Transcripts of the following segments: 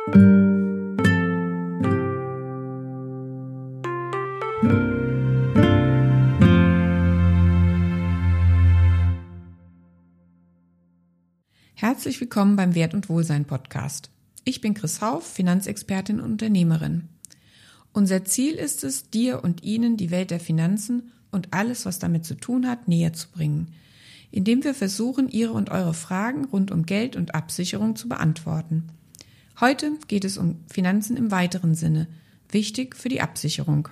Herzlich willkommen beim Wert und Wohlsein Podcast. Ich bin Chris Hauff, Finanzexpertin und Unternehmerin. Unser Ziel ist es, dir und Ihnen die Welt der Finanzen und alles, was damit zu tun hat, näher zu bringen, indem wir versuchen, Ihre und eure Fragen rund um Geld und Absicherung zu beantworten. Heute geht es um Finanzen im weiteren Sinne, wichtig für die Absicherung.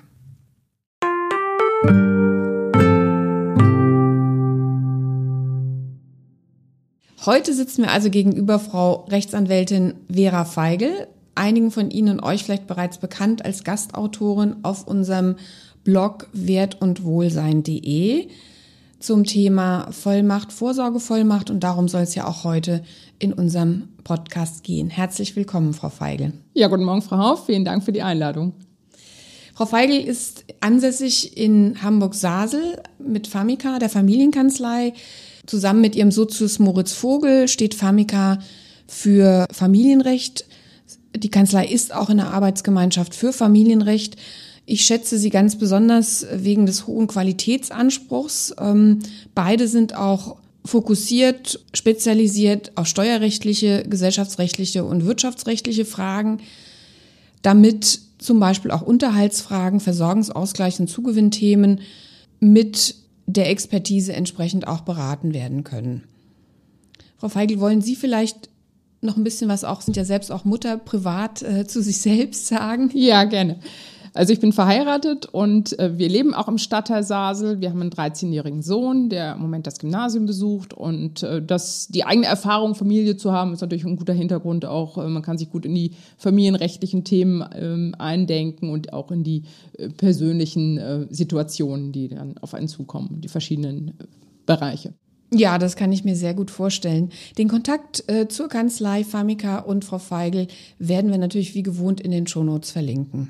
Heute sitzen wir also gegenüber Frau Rechtsanwältin Vera Feigl, einigen von Ihnen und euch vielleicht bereits bekannt als Gastautorin auf unserem Blog wertundwohlsein.de zum Thema Vollmacht, Vorsorgevollmacht, und darum soll es ja auch heute in unserem Podcast gehen. Herzlich willkommen, Frau Feigl. Ja, guten Morgen, Frau Hauff. Vielen Dank für die Einladung. Frau Feigl ist ansässig in Hamburg-Sasel mit Famica, der Familienkanzlei. Zusammen mit ihrem Sozius Moritz Vogel steht Famica für Familienrecht. Die Kanzlei ist auch in der Arbeitsgemeinschaft für Familienrecht. Ich schätze sie ganz besonders wegen des hohen Qualitätsanspruchs. Beide sind auch fokussiert, spezialisiert auf steuerrechtliche, gesellschaftsrechtliche und wirtschaftsrechtliche Fragen, damit zum Beispiel auch Unterhaltsfragen, Versorgungsausgleich und Zugewinnthemen mit der Expertise entsprechend auch beraten werden können. Frau Feigl, wollen Sie vielleicht noch ein bisschen was, auch sind ja selbst auch Mutter, privat zu sich selbst sagen? Ja, gerne. Also ich bin verheiratet und wir leben auch im Stadtteil Sasel. Wir haben einen 13-jährigen Sohn, der im Moment das Gymnasium besucht, und die eigene Erfahrung, Familie zu haben, ist natürlich ein guter Hintergrund auch. Man kann sich gut in die familienrechtlichen Themen eindenken und auch in die persönlichen Situationen, die dann auf einen zukommen, die verschiedenen Bereiche. Ja, das kann ich mir sehr gut vorstellen. Den Kontakt zur Kanzlei Famica und Frau Feigl werden wir natürlich wie gewohnt in den Shownotes verlinken.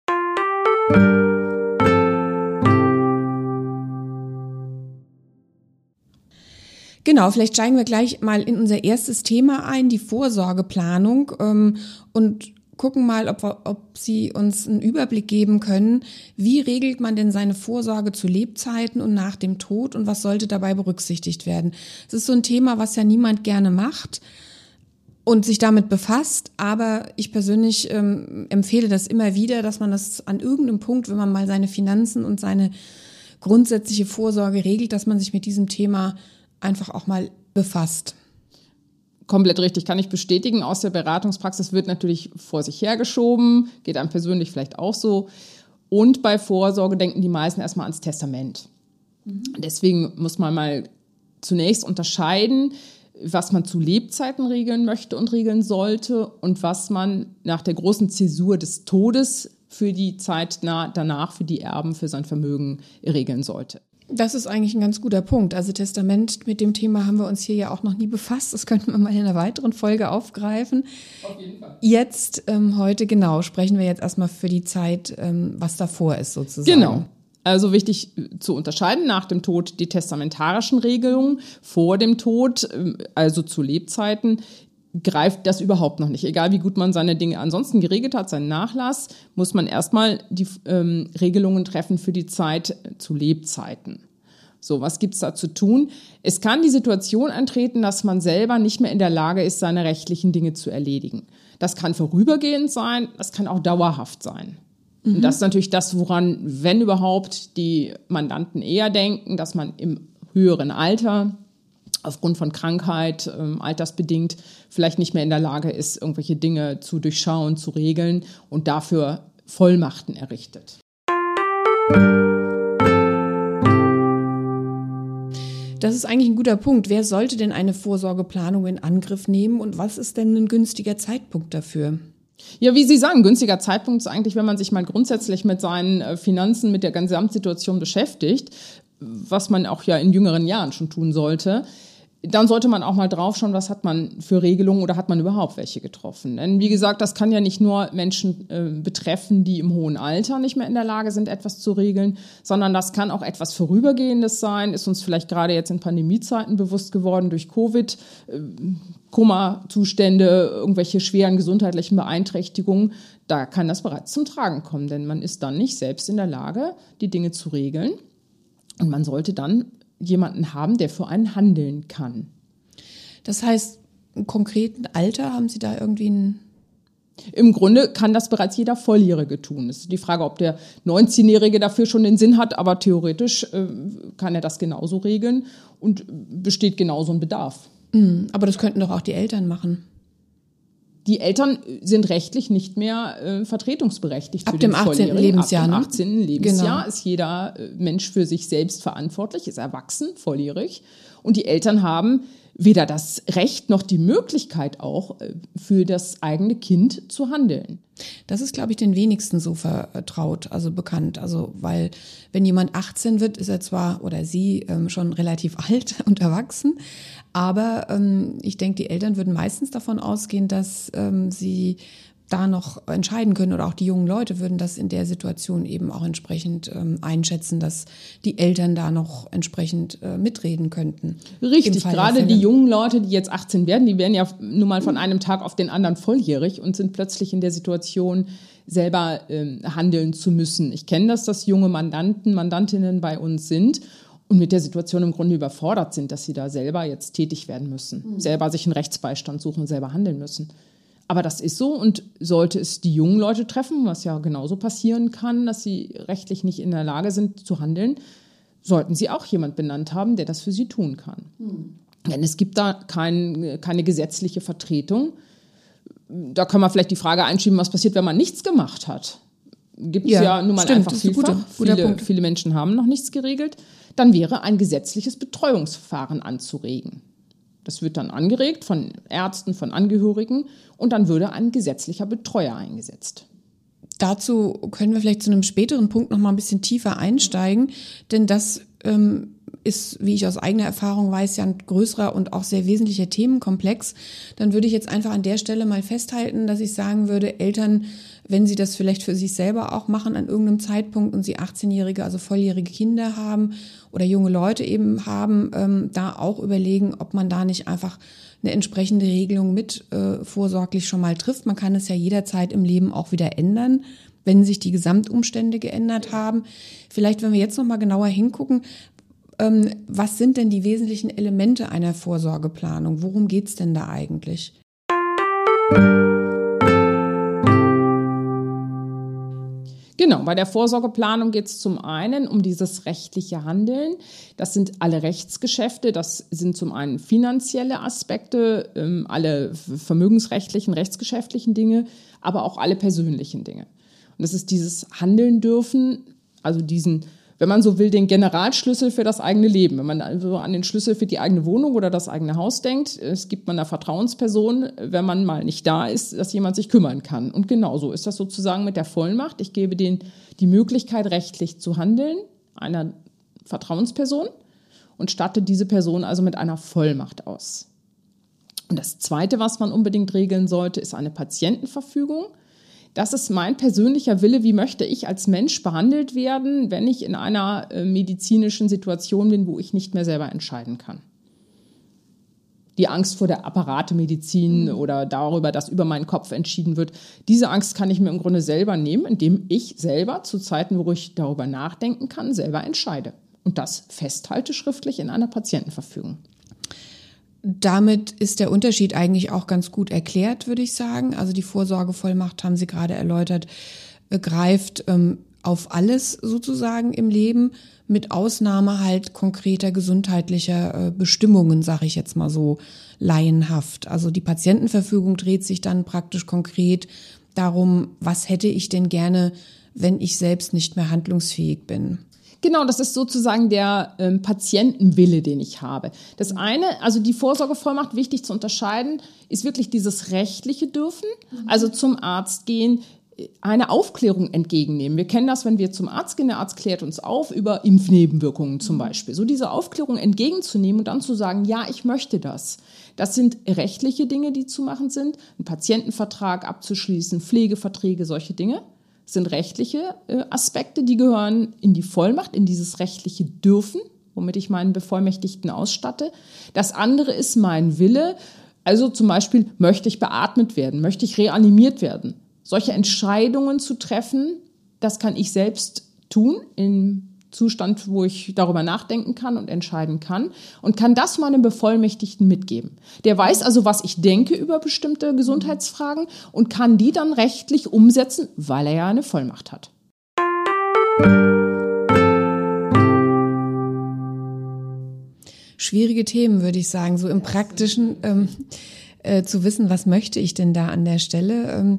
Genau, vielleicht steigen wir gleich mal in unser erstes Thema ein, die Vorsorgeplanung, und gucken mal, ob Sie uns einen Überblick geben können. Wie regelt man denn seine Vorsorge zu Lebzeiten und nach dem Tod, und was sollte dabei berücksichtigt werden? Es ist so ein Thema, was ja niemand gerne macht und sich damit befasst, aber ich persönlich empfehle das immer wieder, dass man das an irgendeinem Punkt, wenn man mal seine Finanzen und seine grundsätzliche Vorsorge regelt, dass man sich mit diesem Thema einfach auch mal befasst. Komplett richtig, kann ich bestätigen. Aus der Beratungspraxis wird natürlich vor sich hergeschoben, geht einem persönlich vielleicht auch so. Und bei Vorsorge denken die meisten erstmal ans Testament. Deswegen muss man mal zunächst unterscheiden, was man zu Lebzeiten regeln möchte und regeln sollte und was man nach der großen Zäsur des Todes für die Zeit danach für die Erben, für sein Vermögen regeln sollte. Das ist eigentlich ein ganz guter Punkt. Also Testament, mit dem Thema haben wir uns hier ja auch noch nie befasst. Das könnten wir mal in einer weiteren Folge aufgreifen. Auf jeden Fall. Jetzt, heute genau, sprechen wir jetzt erstmal für die Zeit, was davor ist sozusagen. Genau. Also wichtig zu unterscheiden, nach dem Tod die testamentarischen Regelungen, vor dem Tod, also zu Lebzeiten, greift das überhaupt noch nicht. Egal wie gut man seine Dinge ansonsten geregelt hat, seinen Nachlass, muss man erstmal die Regelungen treffen für die Zeit zu Lebzeiten. So, was gibt's da zu tun? Es kann die Situation eintreten, dass man selber nicht mehr in der Lage ist, seine rechtlichen Dinge zu erledigen. Das kann vorübergehend sein, das kann auch dauerhaft sein. Und das ist natürlich das, woran, wenn überhaupt, die Mandanten eher denken, dass man im höheren Alter aufgrund von Krankheit, altersbedingt, vielleicht nicht mehr in der Lage ist, irgendwelche Dinge zu durchschauen, zu regeln und dafür Vollmachten errichtet. Das ist eigentlich ein guter Punkt. Wer sollte denn eine Vorsorgeplanung in Angriff nehmen und was ist denn ein günstiger Zeitpunkt dafür? Ja, wie Sie sagen, günstiger Zeitpunkt ist eigentlich, wenn man sich mal grundsätzlich mit seinen Finanzen, mit der Gesamtsituation beschäftigt, was man auch ja in jüngeren Jahren schon tun sollte. dann sollte man auch mal drauf schauen, was hat man für Regelungen oder hat man überhaupt welche getroffen. Denn wie gesagt, das kann ja nicht nur Menschen betreffen, die im hohen Alter nicht mehr in der Lage sind, etwas zu regeln, sondern das kann auch etwas Vorübergehendes sein, ist uns vielleicht gerade jetzt in Pandemiezeiten bewusst geworden durch Covid, Koma-Zustände, irgendwelche schweren gesundheitlichen Beeinträchtigungen. Da kann das bereits zum Tragen kommen, denn man ist dann nicht selbst in der Lage, die Dinge zu regeln. Und man sollte dann jemanden haben, der für einen handeln kann. Das heißt, im konkreten Alter haben Sie da irgendwie ein... Im Grunde kann das bereits jeder Volljährige tun. Es ist die Frage, ob der 19-Jährige dafür schon den Sinn hat, aber theoretisch kann er das genauso regeln und besteht genauso ein Bedarf. Aber das könnten doch auch die Eltern machen. Die Eltern sind rechtlich nicht mehr vertretungsberechtigt. Ab dem 18. Lebensjahr. Ab dem 18. Lebensjahr Genau. ist jeder Mensch für sich selbst verantwortlich, ist erwachsen, volljährig. Und die Eltern haben weder das Recht noch die Möglichkeit auch, für das eigene Kind zu handeln. Das ist, glaube ich, den wenigsten so vertraut, also bekannt. Also, weil wenn jemand 18 wird, ist er zwar oder sie schon relativ alt und erwachsen, aber ich denke, die Eltern würden meistens davon ausgehen, dass sie da noch entscheiden können oder auch die jungen Leute würden das in der Situation eben auch entsprechend einschätzen, dass die Eltern da noch entsprechend mitreden könnten. Richtig, gerade die jungen Leute, die jetzt 18 werden, die werden ja nun mal von einem Tag auf den anderen volljährig und sind plötzlich in der Situation, selber handeln zu müssen. Ich kenne das, dass junge Mandantinnen bei uns sind und mit der Situation im Grunde überfordert sind, dass sie da selber jetzt tätig werden müssen, selber sich einen Rechtsbeistand suchen, selber handeln müssen. Aber das ist so und sollte es die jungen Leute treffen, was ja genauso passieren kann, dass sie rechtlich nicht in der Lage sind zu handeln, sollten sie auch jemand benannt haben, der das für sie tun kann. Denn es gibt da keine gesetzliche Vertretung. Da kann man vielleicht die Frage einschieben, was passiert, wenn man nichts gemacht hat. Gibt es ja nun mal stimmt, einfach vielfach. Viele Menschen haben noch nichts geregelt. Dann wäre ein gesetzliches Betreuungsverfahren anzuregen. Das wird dann angeregt von Ärzten, von Angehörigen und dann würde ein gesetzlicher Betreuer eingesetzt. Dazu können wir vielleicht zu einem späteren Punkt noch mal ein bisschen tiefer einsteigen, denn das ist, wie ich aus eigener Erfahrung weiß, ja ein größerer und auch sehr wesentlicher Themenkomplex. Dann würde ich jetzt einfach an der Stelle mal festhalten, dass ich sagen würde, Eltern, wenn sie das vielleicht für sich selber auch machen an irgendeinem Zeitpunkt und sie 18-jährige, also volljährige Kinder haben oder junge Leute eben haben, da auch überlegen, ob man da nicht einfach eine entsprechende Regelung mit vorsorglich schon mal trifft. Man kann es ja jederzeit im Leben auch wieder ändern, wenn sich die Gesamtumstände geändert haben. Vielleicht, wenn wir jetzt noch mal genauer hingucken, was sind denn die wesentlichen Elemente einer Vorsorgeplanung? Worum geht's denn da eigentlich? Genau, bei der Vorsorgeplanung geht es zum einen um dieses rechtliche Handeln. Das sind alle Rechtsgeschäfte, das sind zum einen finanzielle Aspekte, alle vermögensrechtlichen, rechtsgeschäftlichen Dinge, aber auch alle persönlichen Dinge. Und das ist dieses Handeln dürfen, also diesen, wenn man so will, den Generalschlüssel für das eigene Leben. Wenn man also an den Schlüssel für die eigene Wohnung oder das eigene Haus denkt, es gibt man einer Vertrauensperson, wenn man mal nicht da ist, dass jemand sich kümmern kann. Und genauso ist das sozusagen mit der Vollmacht. Ich gebe denen die Möglichkeit, rechtlich zu handeln, einer Vertrauensperson, und statte diese Person also mit einer Vollmacht aus. Und das Zweite, was man unbedingt regeln sollte, ist eine Patientenverfügung. Das ist mein persönlicher Wille, wie möchte ich als Mensch behandelt werden, wenn ich in einer medizinischen Situation bin, wo ich nicht mehr selber entscheiden kann. Die Angst vor der Apparatemedizin oder darüber, dass über meinen Kopf entschieden wird, diese Angst kann ich mir im Grunde selber nehmen, indem ich selber zu Zeiten, wo ich darüber nachdenken kann, selber entscheide. Und das festhalte schriftlich in einer Patientenverfügung. Damit ist der Unterschied eigentlich auch ganz gut erklärt, würde ich sagen. Also die Vorsorgevollmacht, haben Sie gerade erläutert, greift auf alles sozusagen im Leben, mit Ausnahme halt konkreter gesundheitlicher Bestimmungen, sage ich jetzt mal so laienhaft. Also die Patientenverfügung dreht sich dann praktisch konkret darum, was hätte ich denn gerne, wenn ich selbst nicht mehr handlungsfähig bin. Genau, das ist sozusagen der Patientenwille, den ich habe. Das eine, also die Vorsorgevollmacht, wichtig zu unterscheiden, ist wirklich dieses rechtliche Dürfen, also zum Arzt gehen, eine Aufklärung entgegennehmen. Wir kennen das, wenn wir zum Arzt gehen, der Arzt klärt uns auf über Impfnebenwirkungen zum Beispiel. So diese Aufklärung entgegenzunehmen und dann zu sagen, ja, ich möchte das. Das sind rechtliche Dinge, die zu machen sind. Einen Patientenvertrag abzuschließen, Pflegeverträge, solche Dinge sind rechtliche Aspekte, die gehören in die Vollmacht, in dieses rechtliche Dürfen, womit ich meinen Bevollmächtigten ausstatte. Das andere ist mein Wille. Also zum Beispiel, möchte ich beatmet werden, möchte ich reanimiert werden. Solche Entscheidungen zu treffen, das kann ich selbst tun, im Zustand, wo ich darüber nachdenken kann und entscheiden kann und kann das meinem Bevollmächtigten mitgeben. Der weiß also, was ich denke über bestimmte Gesundheitsfragen und kann die dann rechtlich umsetzen, weil er ja eine Vollmacht hat. Schwierige Themen, würde ich sagen, so im Praktischen zu wissen, was möchte ich denn da an der Stelle.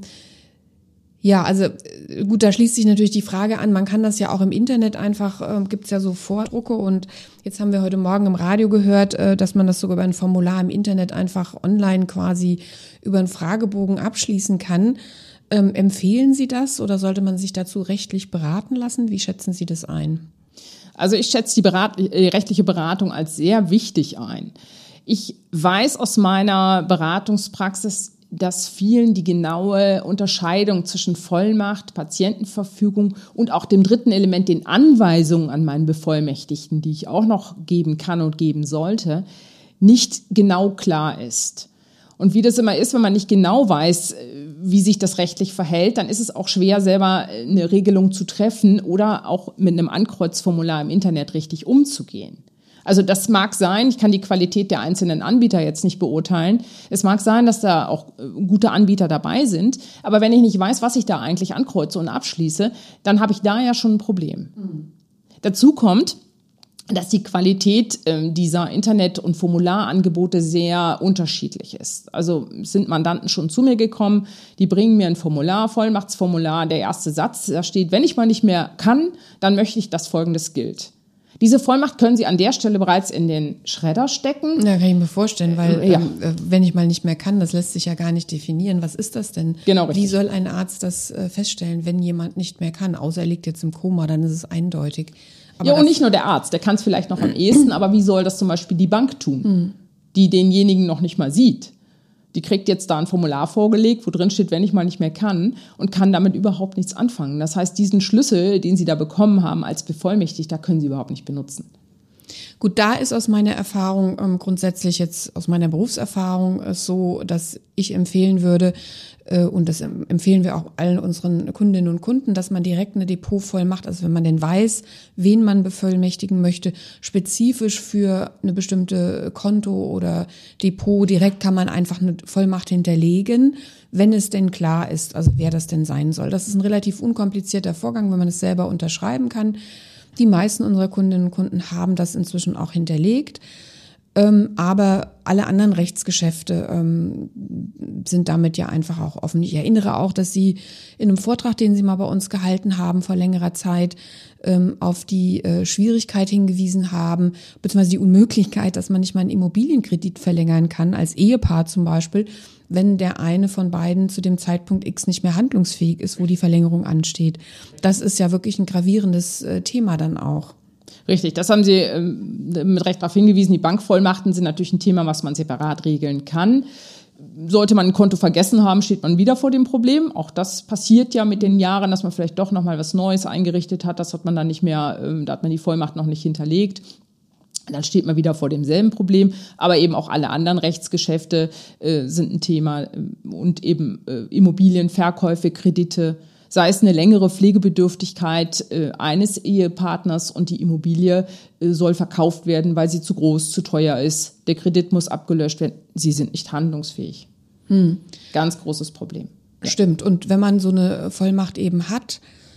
Ja, also gut, da schließt sich natürlich die Frage an, man kann das ja auch im Internet einfach, gibt's ja so Vordrucke und jetzt haben wir heute Morgen im Radio gehört, dass man das sogar über ein Formular im Internet einfach online quasi über einen Fragebogen abschließen kann. Empfehlen Sie das oder sollte man sich dazu rechtlich beraten lassen? Wie schätzen Sie das ein? Also ich schätze die rechtliche Beratung als sehr wichtig ein. Ich weiß aus meiner Beratungspraxis, dass vielen die genaue Unterscheidung zwischen Vollmacht, Patientenverfügung und auch dem dritten Element, den Anweisungen an meinen Bevollmächtigten, die ich auch noch geben kann und geben sollte, nicht genau klar ist. Und wie das immer ist, wenn man nicht genau weiß, wie sich das rechtlich verhält, dann ist es auch schwer, selber eine Regelung zu treffen oder auch mit einem Ankreuzformular im Internet richtig umzugehen. Also das mag sein, ich kann die Qualität der einzelnen Anbieter jetzt nicht beurteilen. Es mag sein, dass da auch gute Anbieter dabei sind. Aber wenn ich nicht weiß, was ich da eigentlich ankreuze und abschließe, dann habe ich da ja schon ein Problem. Dazu kommt, dass die Qualität dieser Internet- und Formularangebote sehr unterschiedlich ist. Also sind Mandanten schon zu mir gekommen, die bringen mir ein Formular, Vollmachtsformular, der erste Satz, da steht, wenn ich mal nicht mehr kann, dann möchte ich, dass Folgendes gilt. Diese Vollmacht können Sie an der Stelle bereits in den Schredder stecken. Ja, kann ich mir vorstellen, weil wenn ich mal nicht mehr kann, das lässt sich ja gar nicht definieren. Was ist das denn? Genau, richtig. Wie soll ein Arzt das feststellen, wenn jemand nicht mehr kann? Außer er liegt jetzt im Koma, dann ist es eindeutig. Aber ja, und nicht nur der Arzt, der kann es vielleicht noch am ehesten, aber wie soll das zum Beispiel die Bank tun, die denjenigen noch nicht mal sieht? Die kriegt jetzt da ein Formular vorgelegt, wo drin steht, wenn ich mal nicht mehr kann und kann damit überhaupt nichts anfangen. Das heißt, diesen Schlüssel, den Sie da bekommen haben als Bevollmächtigter, können Sie überhaupt nicht benutzen. Gut, da ist aus meiner Erfahrung grundsätzlich jetzt aus meiner Berufserfahrung so, dass ich empfehlen würde, und das empfehlen wir auch allen unseren Kundinnen und Kunden, dass man direkt eine Depotvollmacht, also wenn man denn weiß, wen man bevollmächtigen möchte, spezifisch für eine bestimmte Konto oder Depot, direkt kann man einfach eine Vollmacht hinterlegen, wenn es denn klar ist, also wer das denn sein soll. Das ist ein relativ unkomplizierter Vorgang, wenn man es selber unterschreiben kann. Die meisten unserer Kundinnen und Kunden haben das inzwischen auch hinterlegt. Aber alle anderen Rechtsgeschäfte sind damit ja einfach auch offen. Ich erinnere auch, dass Sie in einem Vortrag, den Sie mal bei uns gehalten haben vor längerer Zeit, auf die Schwierigkeit hingewiesen haben, beziehungsweise die Unmöglichkeit, dass man nicht mal einen Immobilienkredit verlängern kann, als Ehepaar zum Beispiel, wenn der eine von beiden zu dem Zeitpunkt X nicht mehr handlungsfähig ist, wo die Verlängerung ansteht. Das ist ja wirklich ein gravierendes Thema dann auch. Richtig, das haben Sie mit Recht darauf hingewiesen. Die Bankvollmachten sind natürlich ein Thema, was man separat regeln kann. Sollte man ein Konto vergessen haben, steht man wieder vor dem Problem. Auch das passiert ja mit den Jahren, dass man vielleicht doch noch mal was Neues eingerichtet hat. Das hat man dann nicht mehr, da hat man die Vollmacht noch nicht hinterlegt. Dann steht man wieder vor demselben Problem. Aber eben auch alle anderen Rechtsgeschäfte sind ein Thema und eben Immobilienverkäufe, Kredite. Sei es eine längere Pflegebedürftigkeit eines Ehepartners und die Immobilie soll verkauft werden, weil sie zu groß, zu teuer ist. Der Kredit muss abgelöscht werden. Sie sind nicht handlungsfähig. Ganz großes Problem. Ja. Stimmt. Und wenn man so eine Vollmacht eben hat,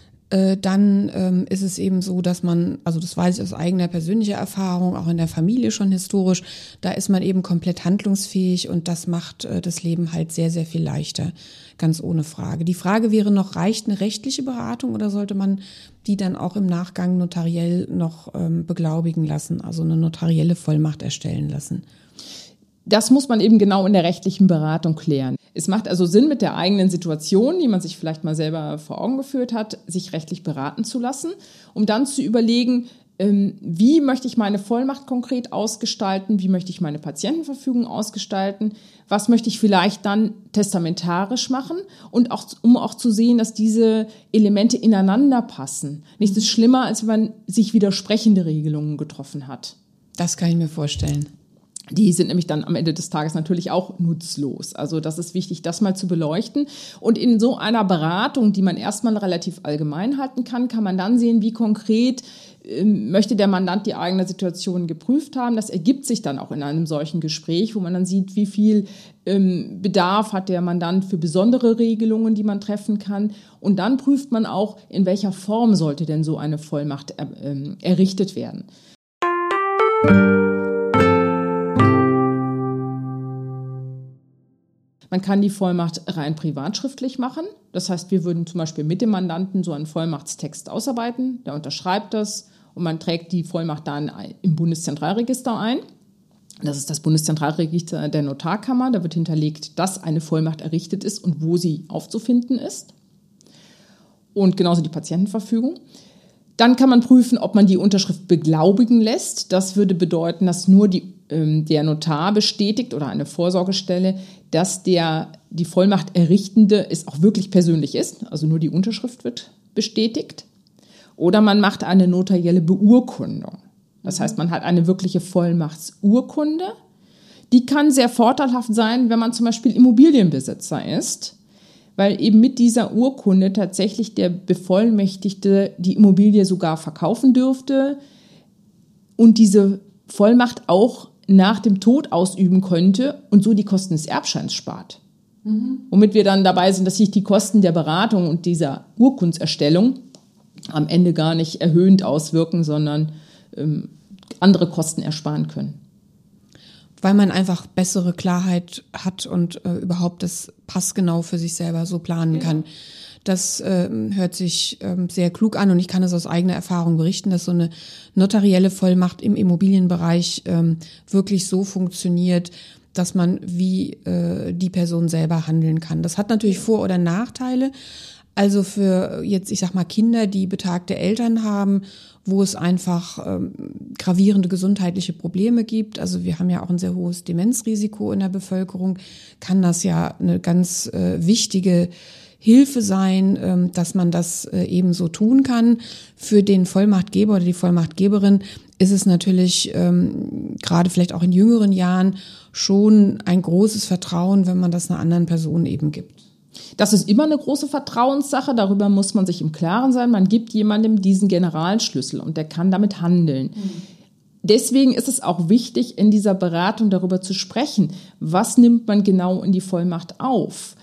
dann ist es eben so, dass man, also das weiß ich aus eigener persönlicher Erfahrung, auch in der Familie schon historisch, da ist man eben komplett handlungsfähig und das macht das Leben halt sehr, sehr viel leichter, ganz ohne Frage. Die Frage wäre noch, reicht eine rechtliche Beratung oder sollte man die dann auch im Nachgang notariell noch beglaubigen lassen, also eine notarielle Vollmacht erstellen lassen? Das muss man eben genau in der rechtlichen Beratung klären. Es macht also Sinn, mit der eigenen Situation, die man sich vielleicht mal selber vor Augen geführt hat, sich rechtlich beraten zu lassen, um dann zu überlegen, wie möchte ich meine Vollmacht konkret ausgestalten, wie möchte ich meine Patientenverfügung ausgestalten, was möchte ich vielleicht dann testamentarisch machen und auch, um auch zu sehen, dass diese Elemente ineinander passen. Nichts ist schlimmer, als wenn man sich widersprechende Regelungen getroffen hat. Das kann ich mir vorstellen. Die sind nämlich dann am Ende des Tages natürlich auch nutzlos. Also das ist wichtig, das mal zu beleuchten. Und in so einer Beratung, die man erstmal relativ allgemein halten kann, kann man dann sehen, wie konkret möchte der Mandant die eigene Situation geprüft haben. Das ergibt sich dann auch in einem solchen Gespräch, wo man dann sieht, wie viel Bedarf hat der Mandant für besondere Regelungen, die man treffen kann. Und dann prüft man auch, in welcher Form sollte denn so eine Vollmacht errichtet werden. Man kann die Vollmacht rein privatschriftlich machen. Das heißt, wir würden zum Beispiel mit dem Mandanten so einen Vollmachtstext ausarbeiten. Der unterschreibt das und man trägt die Vollmacht dann im Bundeszentralregister ein. Das ist das Bundeszentralregister der Notarkammer. Da wird hinterlegt, dass eine Vollmacht errichtet ist und wo sie aufzufinden ist. Und genauso die Patientenverfügung. Dann kann man prüfen, ob man die Unterschrift beglaubigen lässt. Das würde bedeuten, dass nur der Notar bestätigt oder eine Vorsorgestelle, dass die Vollmacht Errichtende es auch wirklich persönlich ist. Also nur die Unterschrift wird bestätigt. Oder man macht eine notarielle Beurkundung. Das heißt, man hat eine wirkliche Vollmachtsurkunde. Die kann sehr vorteilhaft sein, wenn man zum Beispiel Immobilienbesitzer ist, weil eben mit dieser Urkunde tatsächlich der Bevollmächtigte die Immobilie sogar verkaufen dürfte und diese Vollmacht auch nach dem Tod ausüben könnte und so die Kosten des Erbscheins spart. Womit wir dann dabei sind, dass sich die Kosten der Beratung und dieser Urkundserstellung am Ende gar nicht erhöhend auswirken, sondern andere Kosten ersparen können. Weil man einfach bessere Klarheit hat und überhaupt das passgenau für sich selber so planen kann. Das hört sich sehr klug an und ich kann es aus eigener Erfahrung berichten, dass so eine notarielle Vollmacht im Immobilienbereich wirklich so funktioniert, dass man wie die Person selber handeln kann. Das hat natürlich Vor- oder Nachteile. Also für jetzt, ich sag mal, Kinder, die betagte Eltern haben, wo es einfach gravierende gesundheitliche Probleme gibt. Also wir haben ja auch ein sehr hohes Demenzrisiko in der Bevölkerung. Kann das ja eine ganz wichtige Hilfe sein, dass man das eben so tun kann. Für den Vollmachtgeber oder die Vollmachtgeberin ist es natürlich gerade vielleicht auch in jüngeren Jahren schon ein großes Vertrauen, wenn man das einer anderen Person eben gibt. Das ist immer eine große Vertrauenssache, darüber muss man sich im Klaren sein. Man gibt jemandem diesen Generalschlüssel und der kann damit handeln. Deswegen ist es auch wichtig, in dieser Beratung darüber zu sprechen, was nimmt man genau in die Vollmacht auf?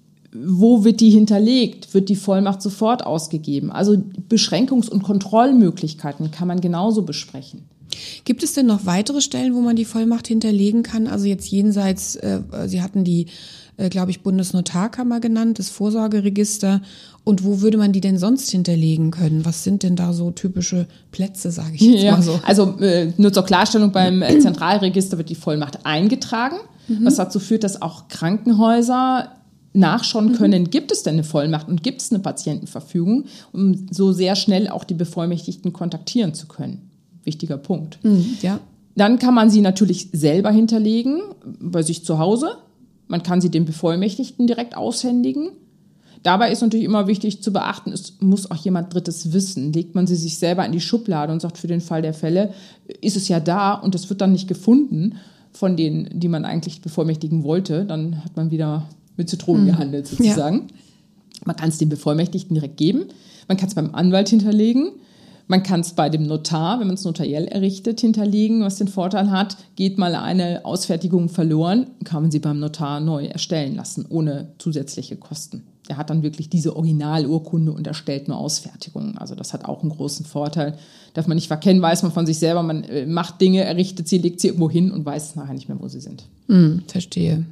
Wo wird die hinterlegt? Wird die Vollmacht sofort ausgegeben? Also Beschränkungs- und Kontrollmöglichkeiten kann man genauso besprechen. Gibt es denn noch weitere Stellen, wo man die Vollmacht hinterlegen kann? Also jetzt jenseits, Sie hatten die, glaube ich, Bundesnotarkammer genannt, das Vorsorgeregister. Und wo würde man die denn sonst hinterlegen können? Was sind denn da so typische Plätze, sage ich jetzt mal so? Also nur zur Klarstellung, beim Zentralregister wird die Vollmacht eingetragen, was dazu führt, dass auch Krankenhäuser nachschauen können, gibt es denn eine Vollmacht und gibt es eine Patientenverfügung, um so sehr schnell auch die Bevollmächtigten kontaktieren zu können. Wichtiger Punkt. Ja. Dann kann man sie natürlich selber hinterlegen, bei sich zu Hause. Man kann sie dem Bevollmächtigten direkt aushändigen. Dabei ist natürlich immer wichtig zu beachten, es muss auch jemand Drittes wissen. Legt man sie sich selber in die Schublade und sagt, für den Fall der Fälle ist es ja da und es wird dann nicht gefunden von denen, die man eigentlich bevollmächtigen wollte, dann hat man wieder mit Zitronen gehandelt sozusagen. Ja. Man kann es dem Bevollmächtigten direkt geben. Man kann es beim Anwalt hinterlegen. Man kann es bei dem Notar, wenn man es notariell errichtet, hinterlegen, was den Vorteil hat, geht mal eine Ausfertigung verloren, kann man sie beim Notar neu erstellen lassen, ohne zusätzliche Kosten. Er hat dann wirklich diese Originalurkunde und erstellt nur Ausfertigungen. Also das hat auch einen großen Vorteil. Darf man nicht verkennen, weiß man von sich selber, man macht Dinge, errichtet sie, legt sie irgendwo hin und weiß nachher nicht mehr, wo sie sind. Verstehe.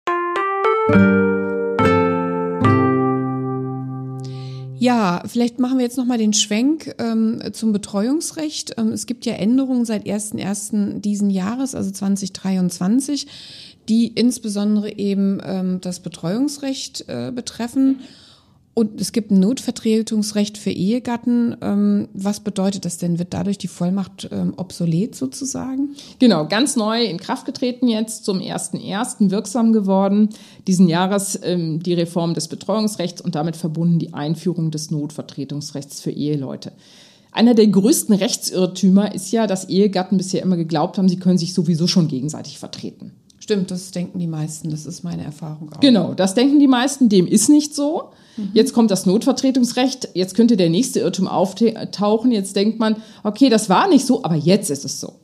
Ja, vielleicht machen wir jetzt nochmal den Schwenk zum Betreuungsrecht. Es gibt ja Änderungen seit 1.1. diesen Jahres, also 2023, die insbesondere eben das Betreuungsrecht betreffen. Und es gibt ein Notvertretungsrecht für Ehegatten. Was bedeutet das denn? Wird dadurch die Vollmacht obsolet sozusagen? Genau, ganz neu in Kraft getreten jetzt, zum 1.1. wirksam geworden diesen Jahres die Reform des Betreuungsrechts und damit verbunden die Einführung des Notvertretungsrechts für Eheleute. Einer der größten Rechtsirrtümer ist ja, dass Ehegatten bisher immer geglaubt haben, sie können sich sowieso schon gegenseitig vertreten. Stimmt, das denken die meisten, das ist meine Erfahrung auch. Genau, das denken die meisten, dem ist nicht so. Jetzt kommt das Notvertretungsrecht, jetzt könnte der nächste Irrtum auftauchen, jetzt denkt man, okay, das war nicht so, aber jetzt ist es so.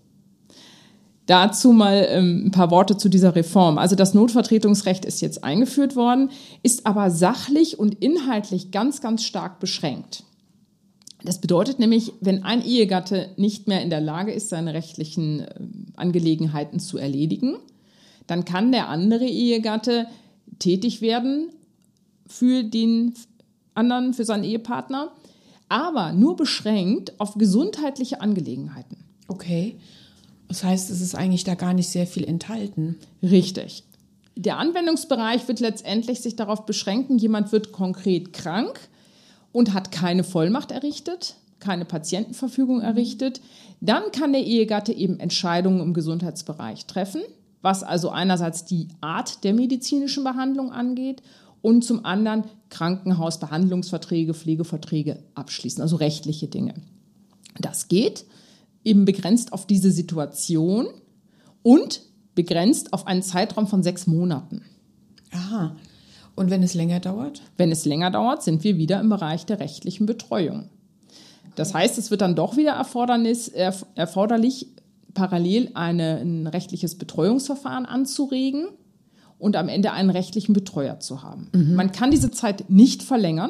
Dazu mal ein paar Worte zu dieser Reform. Also das Notvertretungsrecht ist jetzt eingeführt worden, ist aber sachlich und inhaltlich ganz, ganz stark beschränkt. Das bedeutet nämlich, wenn ein Ehegatte nicht mehr in der Lage ist, seine rechtlichen Angelegenheiten zu erledigen, dann kann der andere Ehegatte tätig werden für den anderen, für seinen Ehepartner, aber nur beschränkt auf gesundheitliche Angelegenheiten. Okay, das heißt, es ist eigentlich da gar nicht sehr viel enthalten. Richtig. Der Anwendungsbereich wird letztendlich sich darauf beschränken, jemand wird konkret krank und hat keine Vollmacht errichtet, keine Patientenverfügung errichtet. Dann kann der Ehegatte eben Entscheidungen im Gesundheitsbereich treffen, was also einerseits die Art der medizinischen Behandlung angeht und zum anderen Krankenhausbehandlungsverträge, Pflegeverträge abschließen, also rechtliche Dinge. Das geht eben begrenzt auf diese Situation und begrenzt auf einen Zeitraum von 6 Monaten. Aha. Und wenn es länger dauert? Wenn es länger dauert, sind wir wieder im Bereich der rechtlichen Betreuung. Das heißt, es wird dann doch wieder erforderlich, parallel ein rechtliches Betreuungsverfahren anzuregen und am Ende einen rechtlichen Betreuer zu haben. Man kann diese Zeit nicht verlängern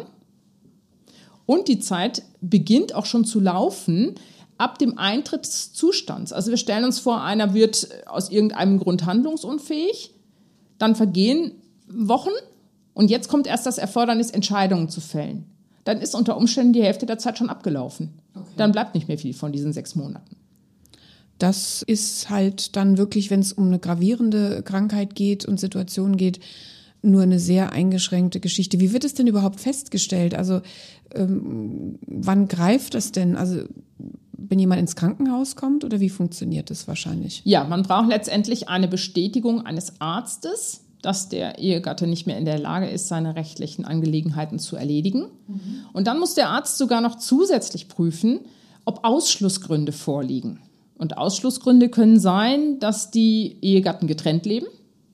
und die Zeit beginnt auch schon zu laufen ab dem Eintritt des Zustands. Also wir stellen uns vor, einer wird aus irgendeinem Grund handlungsunfähig, dann vergehen Wochen und jetzt kommt erst das Erfordernis, Entscheidungen zu fällen. Dann ist unter Umständen die Hälfte der Zeit schon abgelaufen. Okay. Dann bleibt nicht mehr viel von diesen 6 Monaten. Das ist halt dann wirklich, wenn es um eine gravierende Krankheit geht und Situation geht, nur eine sehr eingeschränkte Geschichte. Wie wird es denn überhaupt festgestellt? Also wann greift das denn? Also wenn jemand ins Krankenhaus kommt oder wie funktioniert das wahrscheinlich? Ja, man braucht letztendlich eine Bestätigung eines Arztes, dass der Ehegatte nicht mehr in der Lage ist, seine rechtlichen Angelegenheiten zu erledigen. Und dann muss der Arzt sogar noch zusätzlich prüfen, ob Ausschlussgründe vorliegen. Und Ausschlussgründe können sein, dass die Ehegatten getrennt leben.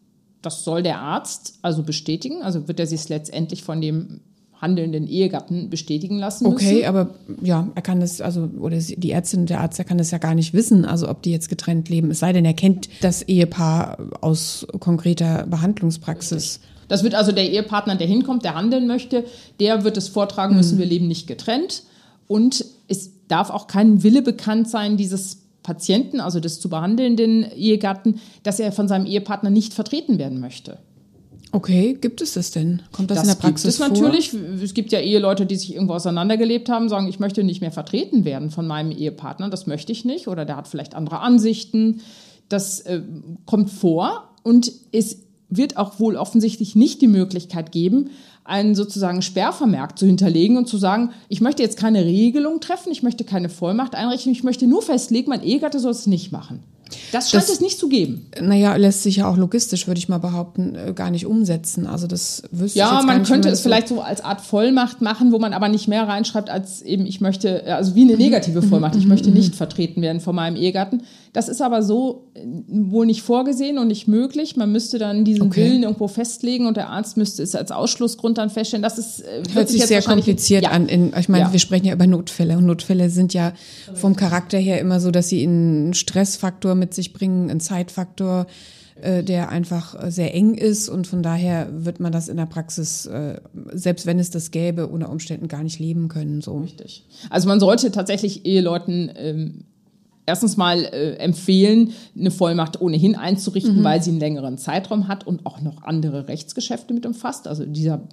Das soll der Arzt also bestätigen. Also wird er sich letztendlich von dem handelnden Ehegatten bestätigen lassen müssen. Okay, aber ja, er kann das, also, oder die Ärztin und der Arzt, der kann das ja gar nicht wissen, also ob die jetzt getrennt leben. Es sei denn, er kennt das Ehepaar aus konkreter Behandlungspraxis. Das wird also der Ehepartner, der hinkommt, der handeln möchte, der wird es vortragen müssen, wir leben nicht getrennt. Und es darf auch kein Wille bekannt sein, dieses Patienten, also des zu behandelnden Ehegatten, dass er von seinem Ehepartner nicht vertreten werden möchte. Okay, gibt es das denn? Kommt das in der Praxis vor? Das gibt es natürlich. Es gibt ja Eheleute, die sich irgendwo auseinandergelebt haben, sagen, ich möchte nicht mehr vertreten werden von meinem Ehepartner, das möchte ich nicht. Oder der hat vielleicht andere Ansichten. Das kommt vor und es wird auch wohl offensichtlich nicht die Möglichkeit geben, einen sozusagen Sperrvermerk zu hinterlegen und zu sagen, ich möchte jetzt keine Regelung treffen, ich möchte keine Vollmacht einrichten, ich möchte nur festlegen, mein Ehegatte soll es nicht machen. Das scheint es nicht zu geben. Naja, lässt sich ja auch logistisch, würde ich mal behaupten, gar nicht umsetzen. Also das wüsste ich jetzt gar nicht. Ja, man könnte es vielleicht so als Art Vollmacht machen, wo man aber nicht mehr reinschreibt, als eben ich möchte, also wie eine negative Vollmacht, ich möchte nicht vertreten werden von meinem Ehegatten. Das ist aber so wohl nicht vorgesehen und nicht möglich. Man müsste dann diesen Willen irgendwo festlegen und der Arzt müsste es als Ausschlussgrund dann feststellen. Das ist, hört sich sehr kompliziert an. Ich meine, wir sprechen ja über Notfälle und Notfälle sind ja vom Charakter her immer so, dass sie einen Stressfaktor mit sich bringen, einen Zeitfaktor, der einfach sehr eng ist und von daher wird man das in der Praxis, selbst wenn es das gäbe, unter Umständen gar nicht leben können. So. Richtig. Also man sollte tatsächlich Eheleuten erstens mal empfehlen, eine Vollmacht ohnehin einzurichten, weil sie einen längeren Zeitraum hat und auch noch andere Rechtsgeschäfte mit umfasst. Also dieser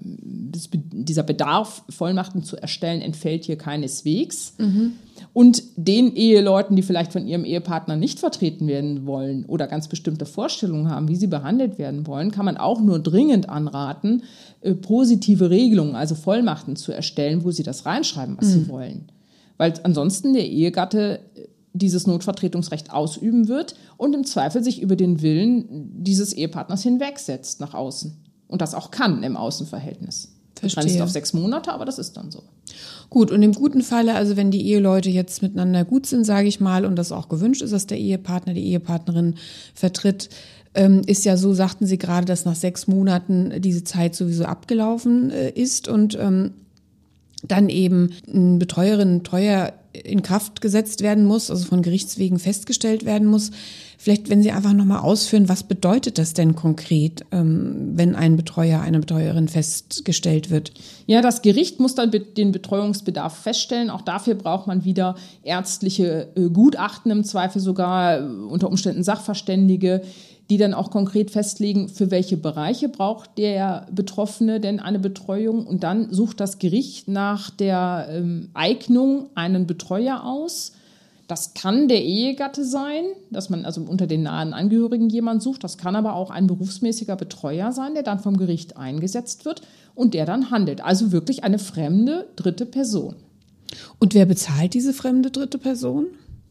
dieser Bedarf, Vollmachten zu erstellen, entfällt hier keineswegs. Und den Eheleuten, die vielleicht von ihrem Ehepartner nicht vertreten werden wollen oder ganz bestimmte Vorstellungen haben, wie sie behandelt werden wollen, kann man auch nur dringend anraten, positive Regelungen, also Vollmachten zu erstellen, wo sie das reinschreiben, was sie wollen. Weil ansonsten der Ehegatte dieses Notvertretungsrecht ausüben wird und im Zweifel sich über den Willen dieses Ehepartners hinwegsetzt nach außen. Und das auch kann im Außenverhältnis. Begrenzt auf 6 Monate, aber das ist dann so. Gut, und im guten Falle, also wenn die Eheleute jetzt miteinander gut sind, sage ich mal, und das auch gewünscht ist, dass der Ehepartner die Ehepartnerin vertritt, ist ja so, sagten Sie gerade, dass nach 6 Monaten diese Zeit sowieso abgelaufen ist und dann eben ein Betreuer in Kraft gesetzt werden muss, also von Gerichtswegen festgestellt werden muss. Vielleicht, wenn Sie einfach nochmal ausführen, was bedeutet das denn konkret, wenn ein Betreuer, eine Betreuerin festgestellt wird? Ja, das Gericht muss dann den Betreuungsbedarf feststellen. Auch dafür braucht man wieder ärztliche Gutachten, im Zweifel sogar unter Umständen Sachverständige, die dann auch konkret festlegen, für welche Bereiche braucht der Betroffene denn eine Betreuung. Und dann sucht das Gericht nach der Eignung einen Betreuer aus. Das kann der Ehegatte sein, dass man also unter den nahen Angehörigen jemanden sucht. Das kann aber auch ein berufsmäßiger Betreuer sein, der dann vom Gericht eingesetzt wird und der dann handelt. Also wirklich eine fremde dritte Person. Und wer bezahlt diese fremde dritte Person?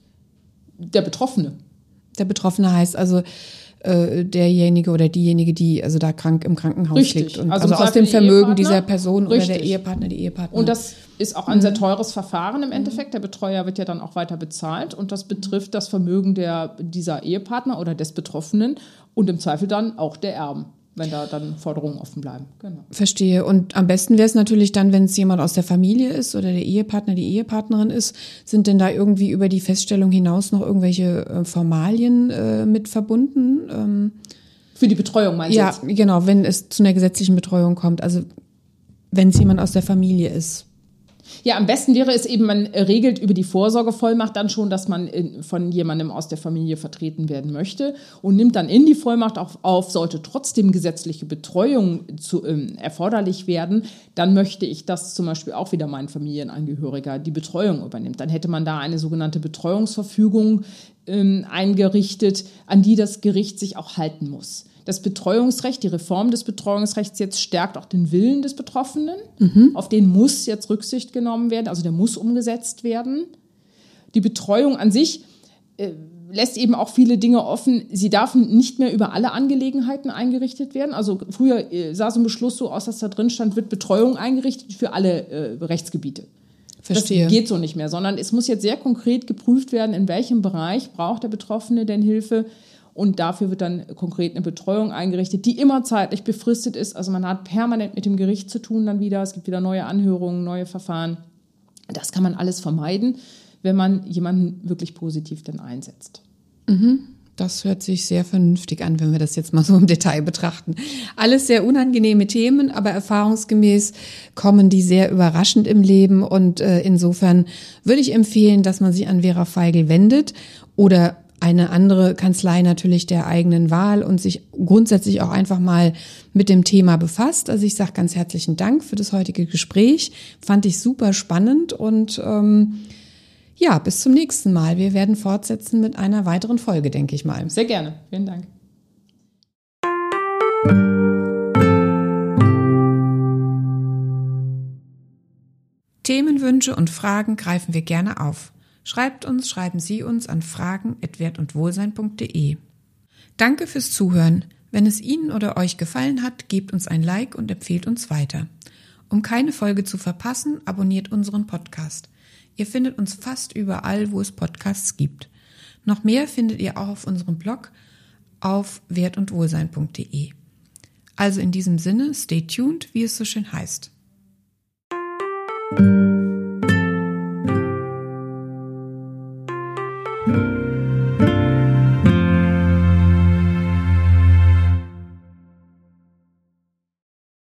Der Betroffene. Der Betroffene heißt also derjenige oder diejenige, die also da krank im Krankenhaus liegt. Und also aus dem Vermögen dieser Person oder der Ehepartner, die Ehepartnerin. Und das ist auch ein sehr teures Verfahren im Endeffekt. Der Betreuer wird ja dann auch weiter bezahlt und das betrifft das Vermögen dieser Ehepartner oder des Betroffenen und im Zweifel dann auch der Erben, wenn da dann Forderungen offen bleiben. Genau. Verstehe. Und am besten wäre es natürlich dann, wenn es jemand aus der Familie ist oder der Ehepartner, die Ehepartnerin ist. Sind denn da irgendwie über die Feststellung hinaus noch irgendwelche Formalien mit verbunden? Für die Betreuung meinst du jetzt? Ja, genau, wenn es zu einer gesetzlichen Betreuung kommt. Also wenn es jemand aus der Familie ist. Ja, am besten wäre es eben, man regelt über die Vorsorgevollmacht dann schon, dass man von jemandem aus der Familie vertreten werden möchte und nimmt dann in die Vollmacht auch auf, sollte trotzdem gesetzliche Betreuung erforderlich werden, dann möchte ich, dass zum Beispiel auch wieder mein Familienangehöriger die Betreuung übernimmt. Dann hätte man da eine sogenannte Betreuungsverfügung eingerichtet, an die das Gericht sich auch halten muss. Das Betreuungsrecht, die Reform des Betreuungsrechts jetzt stärkt auch den Willen des Betroffenen. Auf den muss jetzt Rücksicht genommen werden, also der muss umgesetzt werden. Die Betreuung an sich lässt eben auch viele Dinge offen. Sie darf nicht mehr über alle Angelegenheiten eingerichtet werden. Also früher sah so ein Beschluss so aus, dass da drin stand, wird Betreuung eingerichtet für alle Rechtsgebiete. Verstehe. Das geht so nicht mehr, sondern es muss jetzt sehr konkret geprüft werden, in welchem Bereich braucht der Betroffene denn Hilfe. Und dafür wird dann konkret eine Betreuung eingerichtet, die immer zeitlich befristet ist. Also man hat permanent mit dem Gericht zu tun dann wieder. Es gibt wieder neue Anhörungen, neue Verfahren. Das kann man alles vermeiden, wenn man jemanden wirklich positiv dann einsetzt. Das hört sich sehr vernünftig an, wenn wir das jetzt mal so im Detail betrachten. Alles sehr unangenehme Themen, aber erfahrungsgemäß kommen die sehr überraschend im Leben. Und insofern würde ich empfehlen, dass man sich an Vera Feigl wendet oder eine andere Kanzlei natürlich der eigenen Wahl und sich grundsätzlich auch einfach mal mit dem Thema befasst. Also ich sage ganz herzlichen Dank für das heutige Gespräch. Fand ich super spannend und ja, bis zum nächsten Mal. Wir werden fortsetzen mit einer weiteren Folge, denke ich mal. Sehr gerne. Vielen Dank. Themenwünsche und Fragen greifen wir gerne auf. Schreiben Sie uns an fragen@wertundwohlsein.de. Danke fürs Zuhören. Wenn es Ihnen oder euch gefallen hat, gebt uns ein Like und empfehlt uns weiter. Um keine Folge zu verpassen, abonniert unseren Podcast. Ihr findet uns fast überall, wo es Podcasts gibt. Noch mehr findet ihr auch auf unserem Blog auf wertundwohlsein.de. Also in diesem Sinne, stay tuned, wie es so schön heißt.